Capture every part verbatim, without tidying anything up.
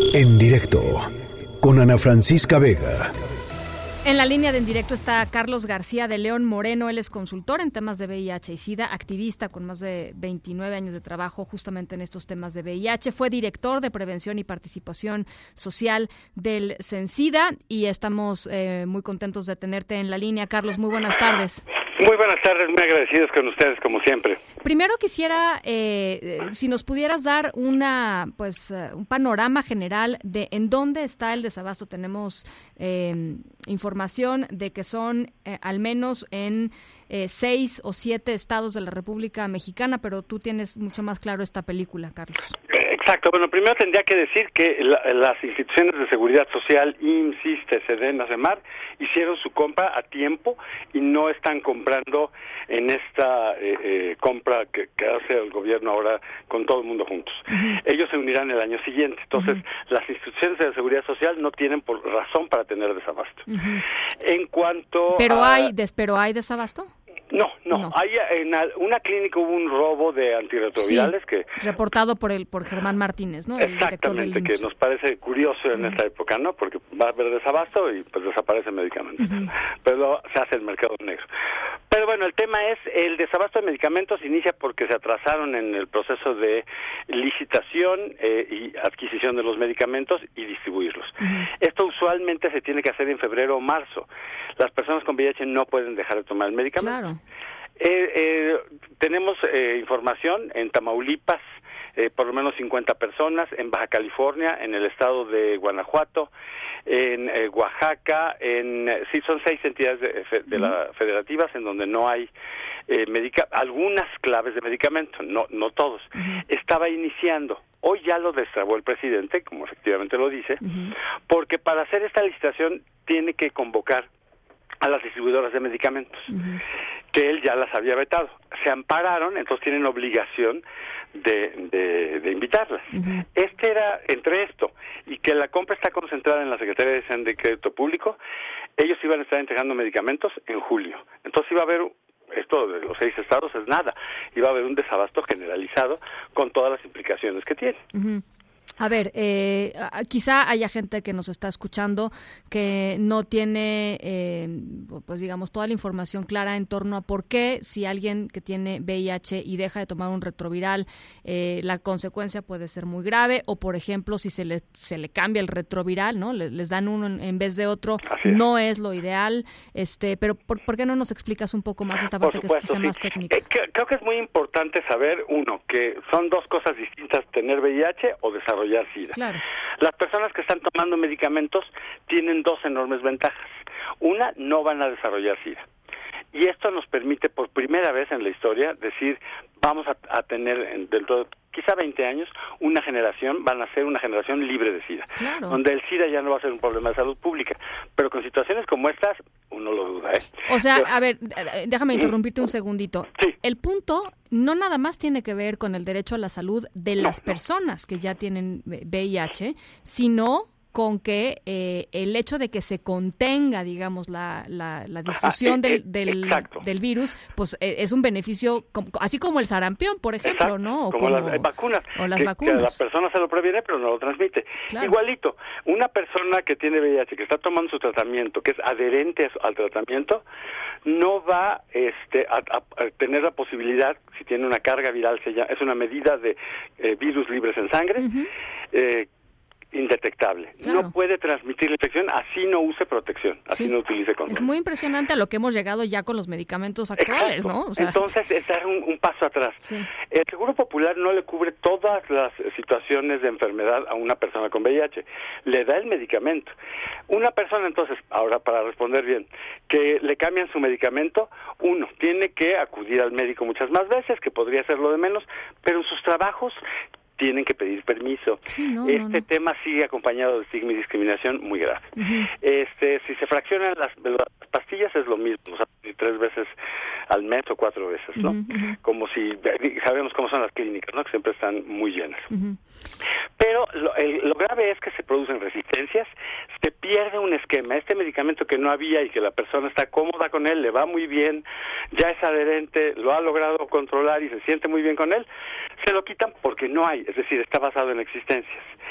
En directo con Ana Francisca Vega. En la línea de En Directo está Carlos García de León Moreno. Él es consultor en temas de V I H y SIDA, activista con más de veintinueve años de trabajo justamente en estos temas de V I H. Fue director de Prevención y Participación Social del CENSIDA y estamos eh, muy contentos de tenerte en la línea. Carlos, muy buenas tardes. Muy buenas tardes, muy agradecidos con ustedes como siempre. Primero quisiera, eh, si nos pudieras dar una, pues, uh, un panorama general de en dónde está el desabasto. Tenemos eh, información de que son eh, al menos en eh, seis o siete estados de la República Mexicana, pero tú tienes mucho más claro esta película, Carlos. Exacto. Bueno, primero tendría que decir que la, las instituciones de seguridad social, I M S S, I S S S T, SEDENA, CEMAR, hicieron su compra a tiempo y no están comprando en esta eh, eh, compra que, que hace el gobierno ahora con todo el mundo juntos. Uh-huh. Ellos se unirán el año siguiente. Entonces, uh-huh. las instituciones de seguridad social no tienen por razón para tener desabasto. Uh-huh. En cuanto ¿Pero a... hay, des, ¿Pero hay desabasto? No, no, no. Hay, en una clínica hubo un robo de antirretrovirales sí, que... reportado por el por Germán Martínez, ¿no? El exactamente, que nos parece curioso en uh-huh. esta época, ¿no? Porque va a haber desabasto y pues desaparecen medicamentos. Uh-huh. Pero se hace el mercado negro. Pero bueno, el tema es, el desabasto de medicamentos inicia porque se atrasaron en el proceso de licitación eh, y adquisición de los medicamentos y distribuirlos. Uh-huh. Esto usualmente se tiene que hacer en febrero o marzo. Las personas con V I H no pueden dejar de tomar el medicamento. Claro. Eh, eh, tenemos eh, información en Tamaulipas, eh, por lo menos cincuenta personas, en Baja California, en el estado de Guanajuato, en eh, Oaxaca, en sí son seis entidades de, de la federativas en donde no hay eh, medica, algunas claves de medicamento, no no todos. Uh-huh. Estaba iniciando. Hoy ya lo destrabó el presidente, como efectivamente lo dice, uh-huh. porque para hacer esta licitación tiene que convocar a las distribuidoras de medicamentos, uh-huh. que él ya las había vetado. Se ampararon, entonces tienen obligación de, de, de invitarlas. Uh-huh. Este era, entre esto, y que la compra está concentrada en la Secretaría de Crédito Público, ellos iban a estar entregando medicamentos en julio. Entonces iba a haber, esto de los seis estados es nada, iba a haber un desabasto generalizado con todas las implicaciones que tiene. Uh-huh. A ver, eh, quizá haya gente que nos está escuchando que no tiene, eh, pues digamos, toda la información clara en torno a por qué si alguien que tiene V I H y deja de tomar un retroviral, eh, la consecuencia puede ser muy grave, o por ejemplo, si se le se le cambia el retroviral, ¿no? Les, les dan uno en, en vez de otro, es. no es lo ideal. Este, pero ¿por, ¿por qué no nos explicas un poco más esta parte supuesto, que es quizá sí. más técnica? Eh, creo que es muy importante saber, uno, que son dos cosas distintas, tener V I H o desarrollar SIDA. Claro. Las personas que están tomando medicamentos tienen dos enormes ventajas. Una, no van a desarrollar SIDA. Y esto nos permite por primera vez en la historia decir, vamos a, a tener dentro de quizá veinte años, una generación, van a ser una generación libre de SIDA. Claro. Donde el SIDA ya no va a ser un problema de salud pública. Pero con situaciones como estas, uno lo duda, ¿eh? O sea, Pero, a ver, déjame interrumpirte un segundito. Sí. El punto no nada más tiene que ver con el derecho a la salud de no, las no. personas que ya tienen V I H, sino con que eh, el hecho de que se contenga, digamos, la, la, la difusión ah, eh, del, del, exacto. del virus, pues eh, es un beneficio, como, así como el sarampión, por ejemplo, exacto. ¿no? O como, como las eh, vacunas. O las que, vacunas. Que la persona se lo previene, pero no lo transmite. Claro. Igualito, una persona que tiene V I H, que está tomando su tratamiento, que es adherente al tratamiento, no va este, a, a, a tener la posibilidad, si tiene una carga viral, se llama, es una medida de eh, virus libres en sangre, uh-huh. eh, indetectable. Claro. No puede transmitir la infección, así no use protección, así sí. no utilice condón. Es muy impresionante a lo que hemos llegado ya con los medicamentos actuales, Exacto. ¿no? O sea, entonces es dar un, un paso atrás. Sí. El Seguro Popular no le cubre todas las situaciones de enfermedad a una persona con V I H, le da el medicamento. Una persona entonces, ahora para responder bien, que le cambian su medicamento, uno, tiene que acudir al médico muchas más veces, que podría ser lo de menos, pero en sus trabajos tienen que pedir permiso. Sí, no, este no, no. tema sigue acompañado de estigma y discriminación muy grave. Uh-huh. Este, si se fraccionan las, las pastillas es lo mismo, o sea, tres veces al mes o cuatro veces, ¿no? Uh-huh. Como si sabemos cómo son las clínicas, ¿no? Que siempre están muy llenas. Uh-huh. Pero lo, el, lo grave es que se producen resistencias, se pierde un esquema. Este medicamento que no había y que la persona está cómoda con él, le va muy bien, ya es adherente, lo ha logrado controlar y se siente muy bien con él, se lo quitan porque no hay, es decir, está basado en existencias.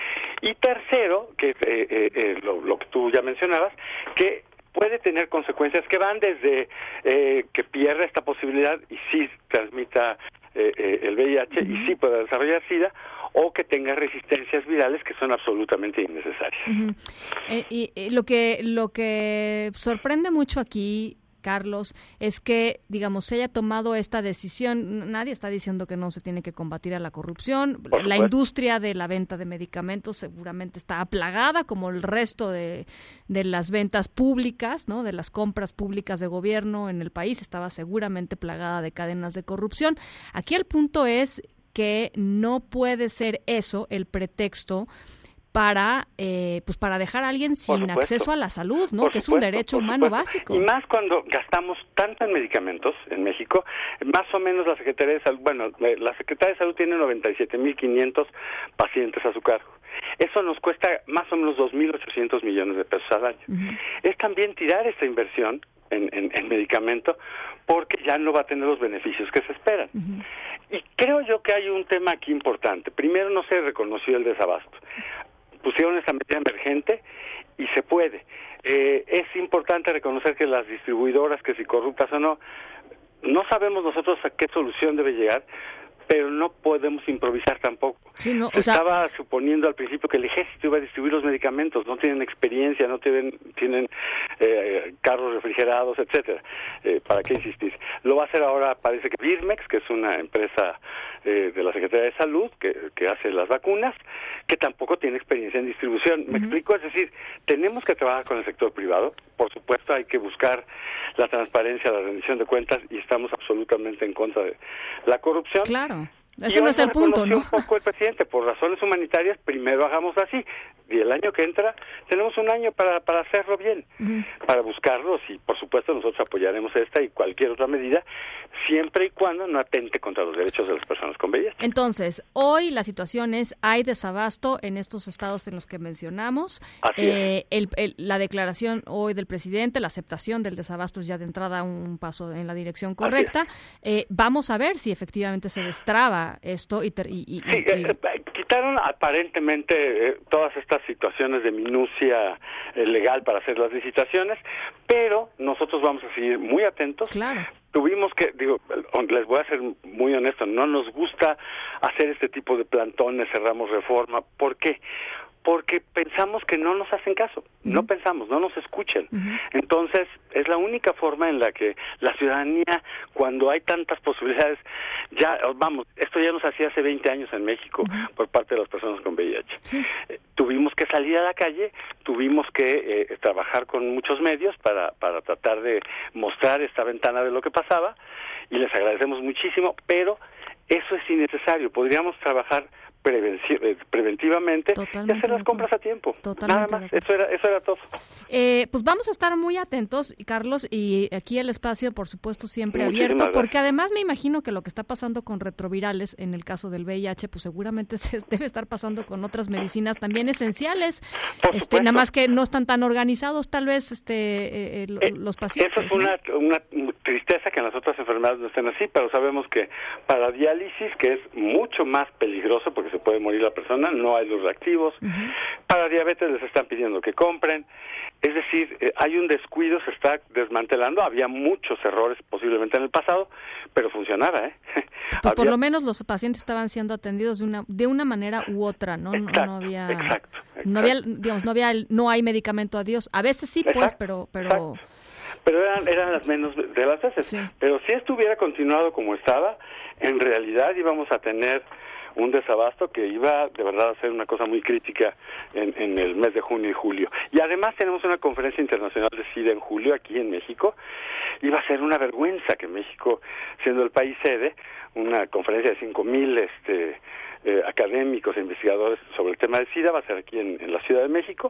Y tercero, que es eh, eh, eh, lo, lo que tú ya mencionabas, que puede tener consecuencias que van desde eh, que pierda esta posibilidad y sí transmita eh, eh, el V I H uh-huh. y sí pueda desarrollar SIDA, o que tenga resistencias virales que son absolutamente innecesarias. Uh-huh. eh, y, y lo que lo que sorprende mucho aquí, Carlos, es que, digamos, se haya tomado esta decisión. Nadie está diciendo que no se tiene que combatir a la corrupción. La industria de la venta de medicamentos seguramente está aplagada, como el resto de, de las ventas públicas, ¿no? De las compras públicas de gobierno en el país, estaba seguramente plagada de cadenas de corrupción. Aquí el punto es que no puede ser eso el pretexto para eh, pues para dejar a alguien sin acceso a la salud, ¿no? Que es un derecho humano básico. Y más cuando gastamos tanto en medicamentos en México, más o menos la Secretaría de Salud, bueno, la Secretaría de Salud tiene noventa y siete mil quinientos pacientes a su cargo. Eso nos cuesta más o menos dos mil ochocientos millones de pesos al año. Uh-huh. Es también tirar esta inversión en, en, en medicamento porque ya no va a tener los beneficios que se esperan. Uh-huh. Y creo yo que hay un tema aquí importante. Primero, no se reconoció el desabasto. Pusieron esta medida emergente y se puede. Eh, es importante reconocer que las distribuidoras, que si corruptas o no, no sabemos nosotros a qué solución debe llegar, pero no podemos improvisar tampoco. Sí, no, Se o sea... estaba suponiendo al principio que el ejército iba a distribuir los medicamentos, no tienen experiencia, no tienen tienen eh, carros refrigerados, etcétera. Eh, ¿Para qué insistir? Lo va a hacer ahora, parece que Birmex, que es una empresa eh, de la Secretaría de Salud, que, que hace las vacunas, que tampoco tiene experiencia en distribución. ¿Me uh-huh. explico? Es decir, tenemos que trabajar con el sector privado, por supuesto hay que buscar la transparencia, la rendición de cuentas, y estamos absolutamente en contra de la corrupción. Claro. Ese no es el punto, ¿no? Un poco el presidente, por razones humanitarias, primero hagamos así, y el año que entra tenemos un año para para hacerlo bien, uh-huh. para buscarlos, y por supuesto nosotros apoyaremos esta y cualquier otra medida, siempre y cuando no atente contra los derechos de las personas con V I H. Entonces, hoy la situación es, hay desabasto en estos estados en los que mencionamos. Así eh, es. El, el, la declaración hoy del presidente, la aceptación del desabasto es ya de entrada un paso en la dirección correcta. Eh, vamos a ver si efectivamente se destraba esto y, ter- y, y, sí, y eh, quitaron aparentemente eh, todas estas situaciones de minucia eh, legal para hacer las licitaciones, pero nosotros vamos a seguir muy atentos. Claro. Tuvimos que, digo, les voy a ser muy honesto, no nos gusta hacer este tipo de plantones, cerramos Reforma. ¿Por qué? Porque pensamos que no nos hacen caso, uh-huh. no pensamos, no nos escuchan. Uh-huh. Entonces, es la única forma en la que la ciudadanía, cuando hay tantas posibilidades, ya, vamos, esto ya nos hacía hace veinte años en México uh-huh. por parte de las personas con V I H. Sí. Eh, tuvimos que salir a la calle, tuvimos que eh, trabajar con muchos medios para, para tratar de mostrar esta ventana de lo que pasaba, y les agradecemos muchísimo, pero eso es innecesario. Podríamos trabajar Prevenci- preventivamente Totalmente y hacer las compras a tiempo. Totalmente Nada más, eso era, eso era todo. Eh, pues vamos a estar muy atentos, Carlos, y aquí el espacio, por supuesto, siempre Muchísimas abierto, gracias. Porque además me imagino que lo que está pasando con retrovirales en el caso del V I H, pues seguramente se debe estar pasando con otras medicinas también esenciales, por este, nada más que no están tan organizados, tal vez, este, eh, eh, los pacientes. Eso es una, ¿no? una tristeza que en las otras enfermedades no estén así, pero sabemos que para diálisis, que es mucho más peligroso porque se puede morir la persona, no hay los reactivos. Uh-huh. Para diabetes les están pidiendo que compren. Es decir, eh, hay un descuido, se está desmantelando. Había muchos errores posiblemente en el pasado, pero funcionaba, ¿eh? Pues había... por lo menos los pacientes estaban siendo atendidos de una de una manera u otra, ¿no? Exacto, no, no había, exacto, exacto. no había, digamos, no había, no hay medicamento a Dios. A veces sí, exacto, pues, pero, pero. Exacto. Pero eran, eran las menos de las veces. Sí. Pero si esto hubiera continuado como estaba, en realidad íbamos a tener un desabasto que iba de verdad a ser una cosa muy crítica en, en el mes de junio y julio. Y además tenemos una conferencia internacional de SIDA en julio aquí en México. Iba a ser una vergüenza que México, siendo el país sede, una conferencia de cinco mil este, eh, académicos e investigadores sobre el tema del SIDA, va a ser aquí en, en la Ciudad de México,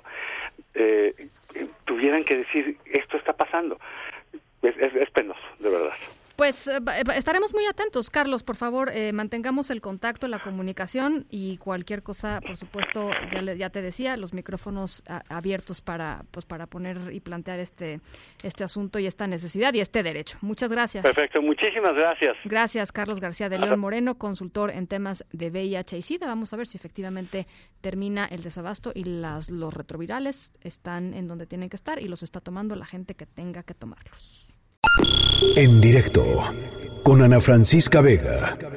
eh, tuvieran que decir, esto está pasando. Es, es, es penoso, de verdad. Pues eh, estaremos muy atentos, Carlos, por favor, eh, mantengamos el contacto, la comunicación y cualquier cosa, por supuesto, ya, le, ya te decía, los micrófonos a, abiertos para pues para poner y plantear este este asunto y esta necesidad y este derecho. Muchas gracias. Perfecto, muchísimas gracias. Gracias, Carlos García de León Moreno, consultor en temas de V I H y SIDA. Vamos a ver si efectivamente termina el desabasto y las los retrovirales están en donde tienen que estar y los está tomando la gente que tenga que tomarlos. En directo con Ana Francisca Vega.